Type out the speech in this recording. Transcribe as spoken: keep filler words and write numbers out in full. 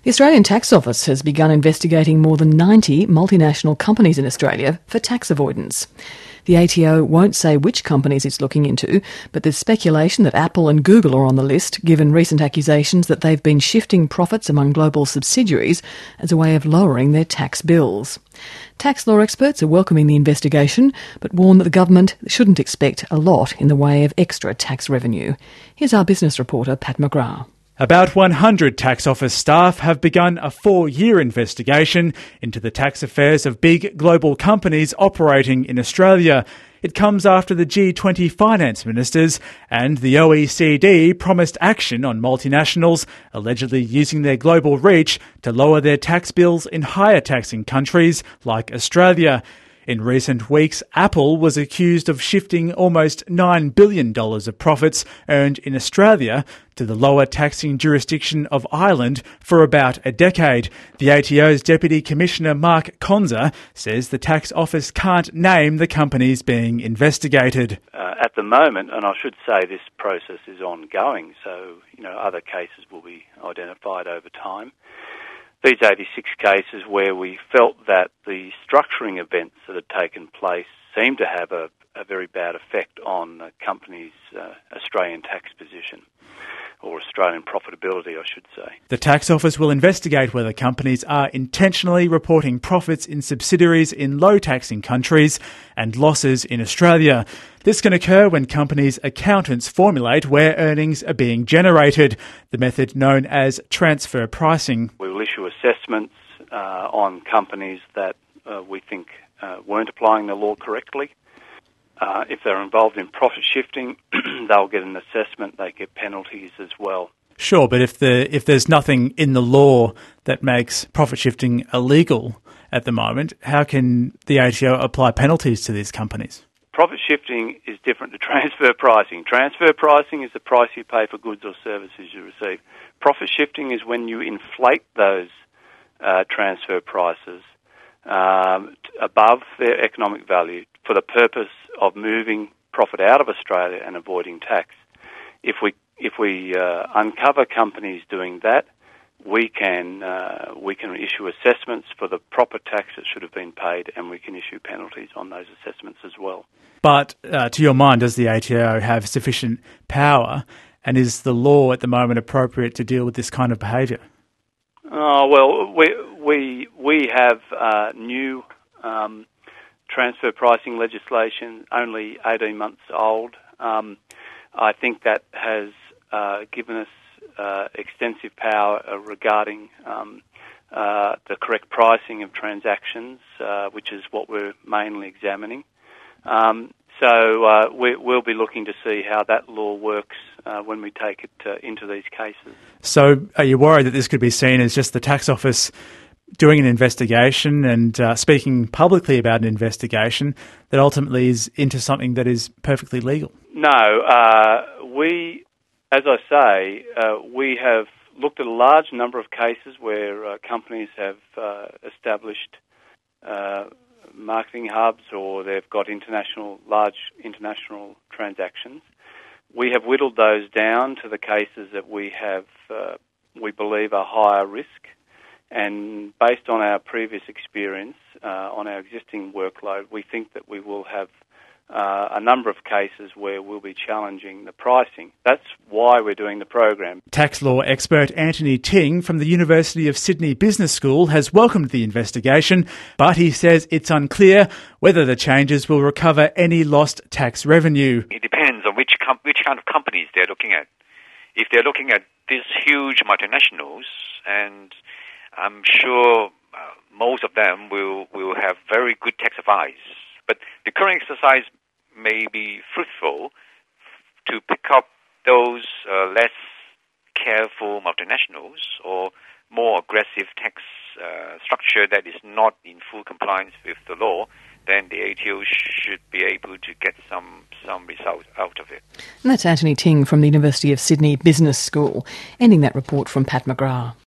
The Australian Tax Office has begun investigating more than ninety multinational companies in Australia for tax avoidance. The A T O won't say which companies it's looking into, but there's speculation that Apple and Google are on the list, given recent accusations that they've been shifting profits among global subsidiaries as a way of lowering their tax bills. Tax law experts are welcoming the investigation, but warn that the government shouldn't expect a lot in the way of extra tax revenue. Here's our business reporter, Pat McGrath. About one hundred Tax Office staff have begun a four-year investigation into the tax affairs of big global companies operating in Australia. It comes after the G twenty finance ministers and the O E C D promised action on multinationals allegedly using their global reach to lower their tax bills in higher taxing countries like Australia. In recent weeks, Apple was accused of shifting almost nine billion dollars of profits earned in Australia to the lower taxing jurisdiction of Ireland for about a decade. The A T O's Deputy Commissioner Mark Conza says the Tax Office can't name the companies being investigated. Uh, at the moment, and I should say this process is ongoing, so you know other cases will be identified over time. These eighty-six cases where we felt that the structuring events that had taken place seemed to have a, a very bad effect on the company's uh, Australian tax position, or Australian profitability, I should say. The Tax Office will investigate whether companies are intentionally reporting profits in subsidiaries in low-taxing countries and losses in Australia. This can occur when companies' accountants formulate where earnings are being generated, the method known as transfer pricing. We will issue assessments uh, on companies that uh, we think uh, weren't applying the law correctly. Uh, if they're involved in profit shifting, they'll get an assessment, they get penalties as well. Sure, but if the if there's nothing in the law that makes profit shifting illegal at the moment, how can the A T O apply penalties to these companies? Profit shifting is different to transfer pricing. Transfer pricing is the price you pay for goods or services you receive. Profit shifting is when you inflate those uh, transfer prices um, above their economic value for the purpose of moving profit out of Australia and avoiding tax. If we if we uh, uncover companies doing that, we can uh, we can issue assessments for the proper tax that should have been paid, and we can issue penalties on those assessments as well. But uh, to your mind, does the A T O have sufficient power, and is the law at the moment appropriate to deal with this kind of behaviour? Oh well, we we we have uh, new um, transfer pricing legislation, only eighteen months old. Um, I think that has uh, given us uh, extensive power uh, regarding um, uh, the correct pricing of transactions, uh, which is what we're mainly examining. Um, so uh, we, we'll be looking to see how that law works uh, when we take it uh, into these cases. So are you worried that this could be seen as just the Tax Office doing an investigation and uh, speaking publicly about an investigation that ultimately is into something that is perfectly legal? No. Uh, we, as I say, uh, we have looked at a large number of cases where uh, companies have uh, established uh, marketing hubs or they've got international, large international transactions. We have whittled those down to the cases that we have, uh, we believe are higher risk. And based on our previous experience, uh, on our existing workload, we think that we will have uh, a number of cases where we'll be challenging the pricing. That's why we're doing the program. Tax law expert Anthony Ting from the University of Sydney Business School has welcomed the investigation, but he says it's unclear whether the changes will recover any lost tax revenue. It depends on which com- which kind of companies they're looking at. If they're looking at these huge multinationals, and I'm sure uh, most of them will, will have very good tax advice. But the current exercise may be fruitful to pick up those uh, less careful multinationals or more aggressive tax uh, structure that is not in full compliance with the law. Then the A T O should be able to get some some result out of it. And that's Anthony Ting from the University of Sydney Business School, ending that report from Pat McGrath.